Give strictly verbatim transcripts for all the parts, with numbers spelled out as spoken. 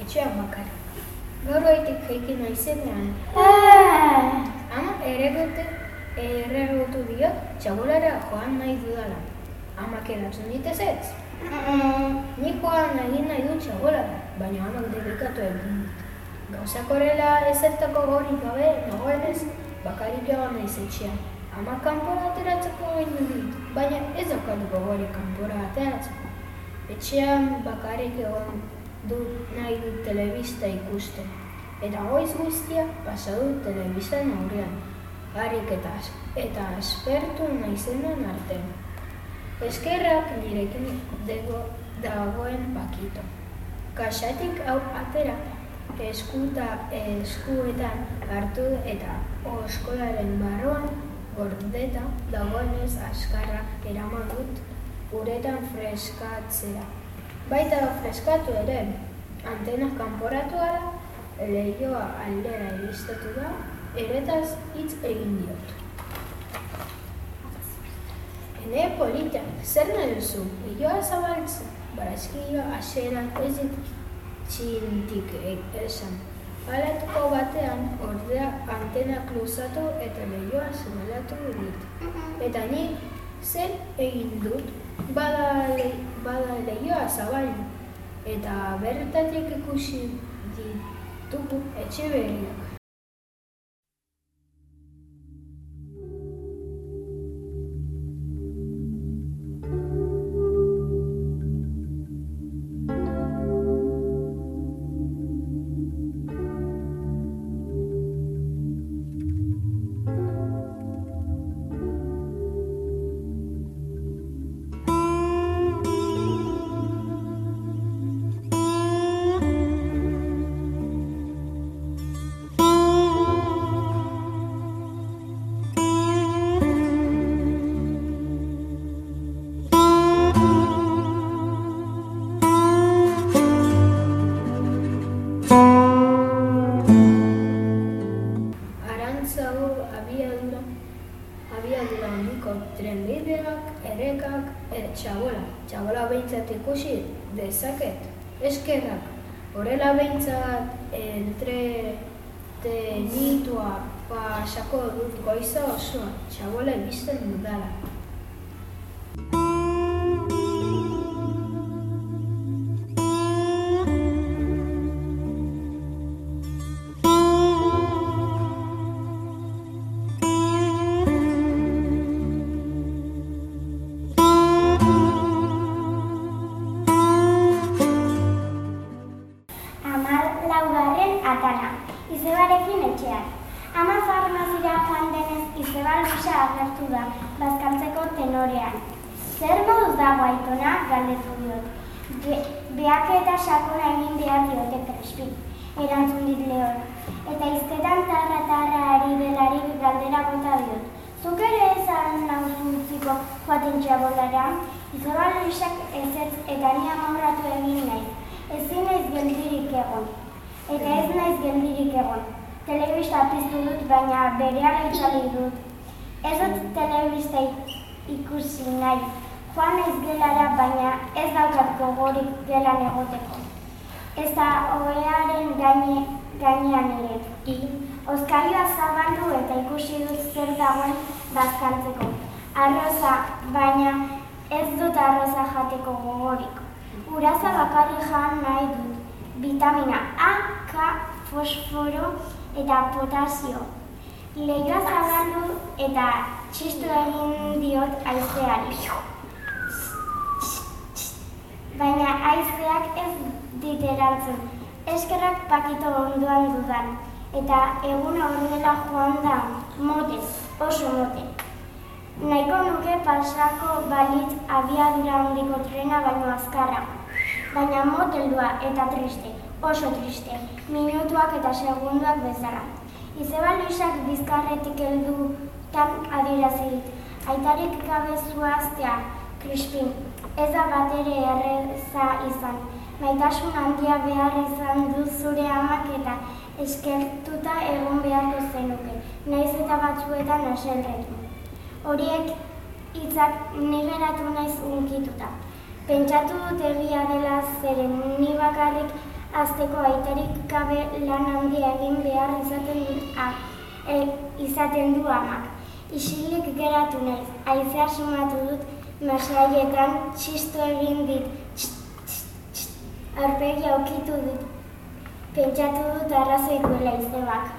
etxean bakarrik. Gaur goitik jaiki naizenean. Ama erregutu dio txabolara joan nahi dudala. Amak erantzun dit ezetz. Nik joan egin nahi dut txabolara, baina amak debekatu egin dit. Gauzak horrela ezertako gorik gabe nagoenez, bakarrik egon naiz etxean. Amak kanpora ateratzeko egin dit, baina ez daukat gogorik kanpora ateratzeko. Etxean bakarrik egon dut nahi dut telebista ikusten. Eta goiz guztia pasa dut telebistan aurrean, harik eta aspertu naizenan artean. Eskerrak nirekin dagoen Pakito. Kaxatik hau atera, eskuetan hartu eta oskolaren barruan gordeta dagoenez askarra eraman dut uretan freskatzera. Baita freskatu ere, antena kanporatu ara, lehioa aldera iristatu da, eretaz hitz egin diot. Ene polita, zer nahi duzu? Lehioa zabaltzen, barazkio aseran ez dit txintik esan. Palatuko batean, ordea antenak luzatu eta lehioa zabalatu dit. Eta nik zer egin dut, bada lehioa zabaldu. Eta bertatik ikusi ditugu etxe berriak. Abiadura handiko trenbideak, errekak, txabola. Txabola behintzat ikusi dezaket. Eskerrak. Horrela behintzat entretenitua pasako dut goiza osoa. Txabola ibisten dudala. Izebarekin etxean. Ama farmazira joan denez Izeba Luisa agertu da, bazkaltzeko tenorean. Zer moduz dago aitona, galdetu diot. Beak eta sakona egin behar diote Crispin, erantzun dit Leon. Eta izketan tarra-tarra ari delarik galdera bota diot. Zuk ere ezan nauzu utziko joaten txabolara? Izeba Luisak ezetz eta ni amorratu egin naiz. Ezin naiz geldirik egon. Eta ez naiz geldirik egon. Telebista piztu dut, baina berehala itzali dut. Ez dut telebista ikusi nahi. Joan naiz gelara, baina ez daukat gogorik gelan egoteko. Eta ohearen gainean ere. Oskailua zabaldu eta ikusi dut zer dagoen bazkaltzeko. Arroza, baina ez dut arroza jateko gogorik. Uraza bakarrik jan nahi dut. Vitamina A, K, fosforo eta potasio. Lehioa zabaldu eta txistu egin diot haizeari. Baina haizeak ez dit erantzun. Eskerrak Pakito ondoan dudan. Eta eguna horrela joan da moten, oso moten. Nahiko nuke pasako balitz abiadura handiko trena baino azkarra. Baina moteldua eta triste, oso triste, minutuak eta segunduak bezala. Izeba Luisak bizkarretik heldutan adierazi dit. Aitarik gabe zuaztea, Crispin, ez da batere erreza izan. Maitasun handia behar izan du zure amak eta eskertuta egon beharko zenuke, naiz eta batzuetan haserretu. Horiek hitzak ni geratu naiz unkituta. Pentsatu dut egia dela zeren ni bakarrik Azteko aitarik gabe lan handia egin behar izaten du, e, izaten du amak. Isilik geratu naiz, haizea sumatu dut, meseaietan txistu egin dit, txt, txt, txt, aurpegi aukitu dut. Pentsatu dut arrazoi duela izebak.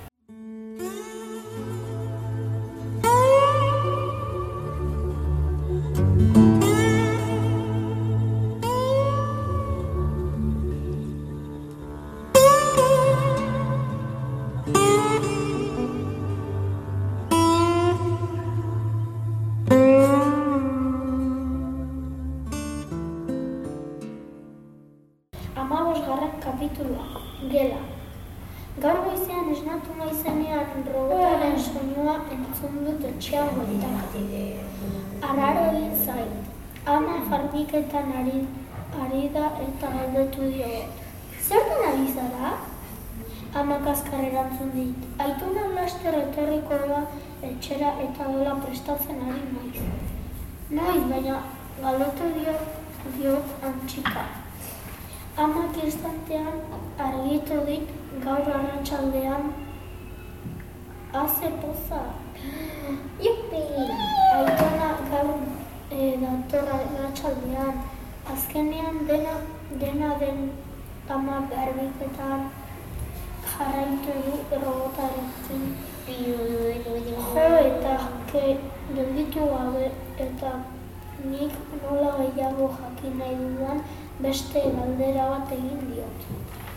Hamabosgarren kapitulua, gela. Gaur goizean esnatu naizenean robotaren soinua entzun dut etxean bueltan. Arraro egin zait. Ama farbiketan ari, ari da eta galdetu diot. Zertan ari zara? Amak azkar erantzun dit. Aitona laster etorriko da etxera eta gela prestatzen ari naiz. Noiz, baina galdetu diot, diot antxika. Amak instantean argitu dit gaur arratsaldean haze poza. Jupi! Aitona gaur e, dator arratsaldean. Azkenean dena, dena den ama garbiketan jarraitu du robotarekin. Jo eta ke gelditu gabe eta nik nola gehiago jakin nahi dudan beste galdera bat egin diot.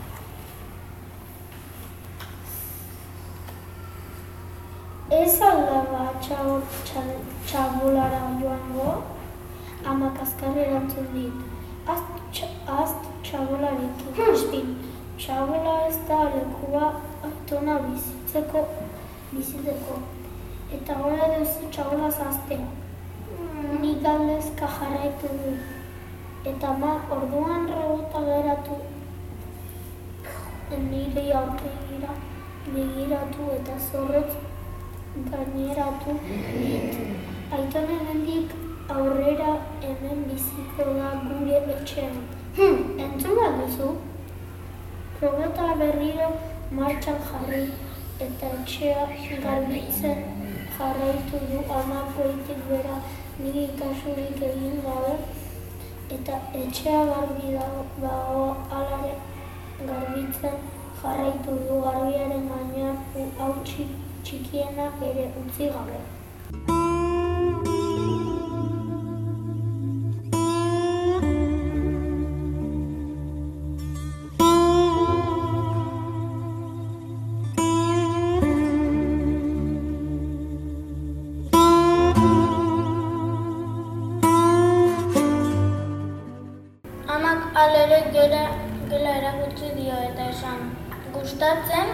Ez aldaba txabolara joango? Amak azkar erantzun dit. Azt txabolarekin, espin. Txabola ez da lekua aitona bizitzeko, bizitzeko. Eta gora duzu txabola zaztea. Nik galdezka jarraitu du. Eta ma, orduan robota geratu nire aurpegira begiratu eta zorrotz gaineratu dit. Aitona hemendik aurrera hemen biziko da gure etxean. Hm, entzun bat duzu? Robota berriro martxan jarri eta etxea garbitzen jarraitu du ama goitik bera nire kasurik egin gabe. Eta etxea garbi dago alare garbitzen jarraitu du garbiaren gainean hau txikiena ere utzi gabe. Halere gela, gela erakutsi dio eta esan. Gustatzen?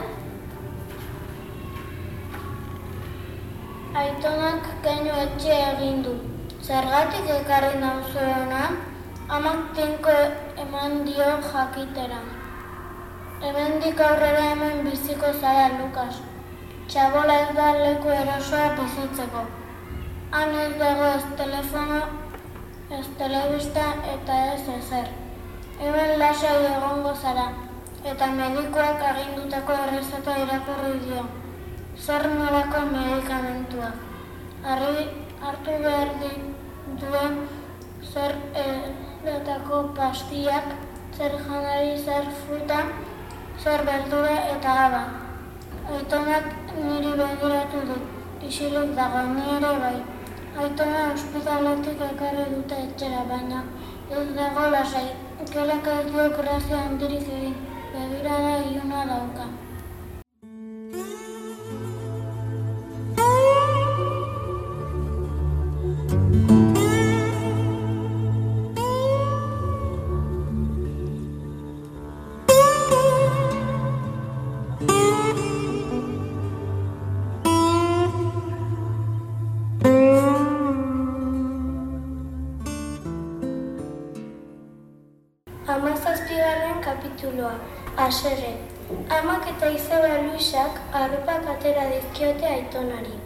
Aitonak keinu etxe egin du. Zergatik ekarri nauzue hona? Amak tinko eman dio jakitera. Hemendik aurrera hemen biziko zara, Lukas. Txabola ez da leku erosoa bizitzeko. Han ez dago ez telefono, ez telebista eta ez ezer. Hemen lasai egongo zara, eta medikuak agindutako errezeta irakurri dio. Zer nolako medikamentua. Hartu behar duen zer eretako pastillak, zer janari, zer fruta, zer berdura eta abar. Aitonak niri begiratu dut, isilik dago, ni ere bai. Aitona ospitaletik ekarri dute etxera, baina ez dago lasai. Gelak ez du grazia handirik egin, begirada iluna dauka. Hamazazpigarren kapituloa, Haserre. Amak eta izeba Luisak arropak atera dizkiote Aitonari.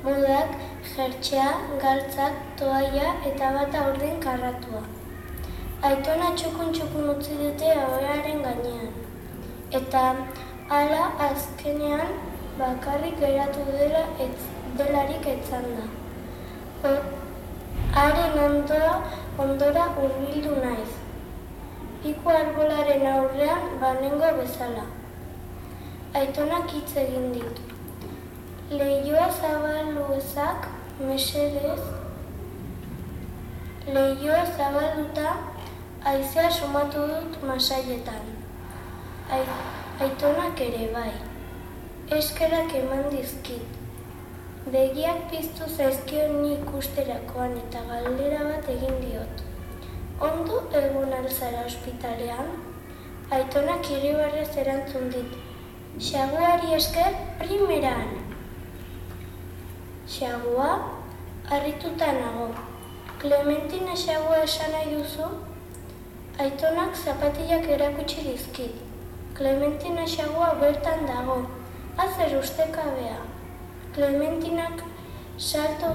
Modak, jertxea, galtzak, toaia eta bata urdin karratua. Aitona txukun-txukun utzi dute ahoaren gainean. Eta hala azkenean bakarrik geratu dela etz, delarik etzan da. Haren ondora, ondora hurbildu naiz. Piku arbolaren aurrean banengo bezala. Aitonak hitz egin dit. Leihoa zabaldu ezak, mesedez. Leihoa zabalduta, haizea sumatu dut masaietan. Aitonak ere bai. Eskerak eman dizkit. Begiak piztu zaizkio ni ikusterakoan eta galdera bat egin diot. Ondo egun alzara ospitalean? Aitonak irribarrez erantzun dit. Xaguari esker primeran. Xagua, harrituta nago. Clementina xagua esan nahi duzu? Aitonak zapatillak erakutsi dizkit. Clementina xagua bertan dago, azer ustekabea. Clementinak salto,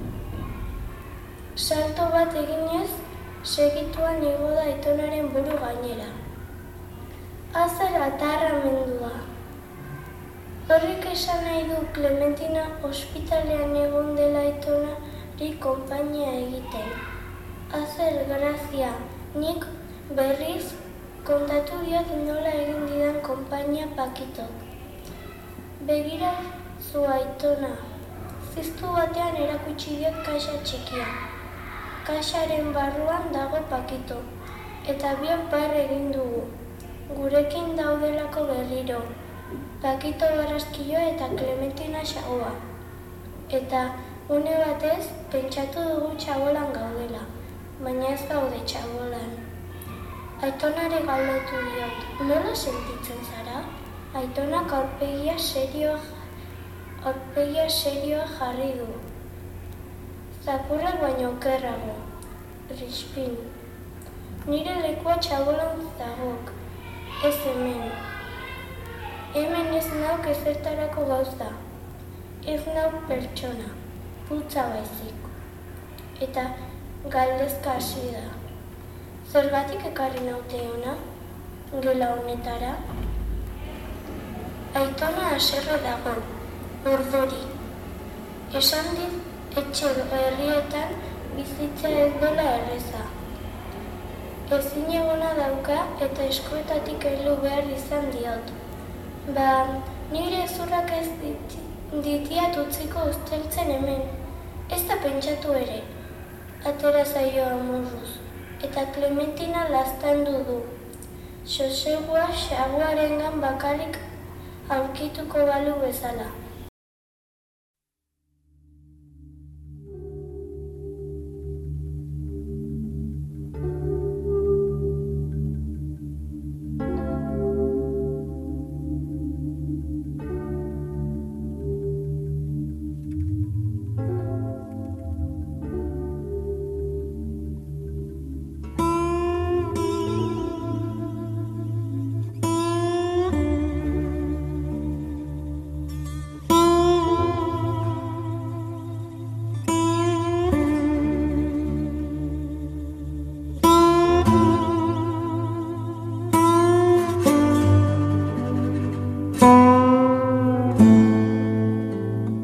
salto bat eginez, segituan igo da Aitonaren buru gainera. Azer atarramendua. Horrek esan nahi du Clementina ospitalean egon dela Aitonari konpainia egiten. Azer grazia, nik berriz kontatu diot nola egin didan konpainia Pakitok. Begira zu Aitona, ziztu batean erakutsi diot kaxa txikia. Kaxaren barruan dago Pakito, eta biok barre egin dugu. Gurekin daudelako berriro. Pakito Barraskilo eta Clementina xagua. Eta une batez pentsatu dugu txabolan gaudela, baina ez gaude txabolan. Aitonare galdetu diot, nola sentitzen zara? Aitonak aurpegia serioa, aurpegia serioa jarri du. Zakurrak baino okerrago, rispin. Nire lekua txabolan zagok, ez hemen. Hemen ez nauk ezertarako gauza, ez nauk pertsona, putza baizik. Eta galdezka hasi da. Zergatik ekarri naute hona, gela honetara? Aitona haserre dago, urduri. Esan dit etxe herrietan bizitza ez dela erreza. Ezin egona dauka eta eskuetatik heldu behar izan diot. Ba, nire ezurrak ez dit, ditiat utziko usteltzen hemen. Ez da pentsatu ere, atera zaio amurruz. Eta Clementina laztandu du. Xosegua xaguarengan bakarrik aurkituko balu bezala.